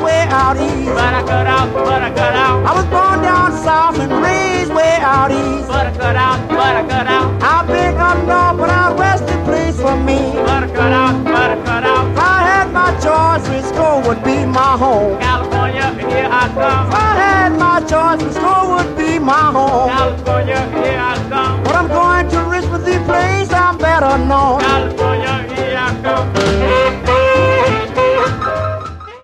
way out east. But I cut out, but I cut out. I was born down south and raised way out east. But I cut out, but I cut out. I've been up north, but out west is place for me. But I cut out, but I cut out. If I had my choice, Frisco would be my home. California, here I come. If I had my choice, Frisco would be my home. California, here I come. But I'm going to Richmond, the place I'm better known.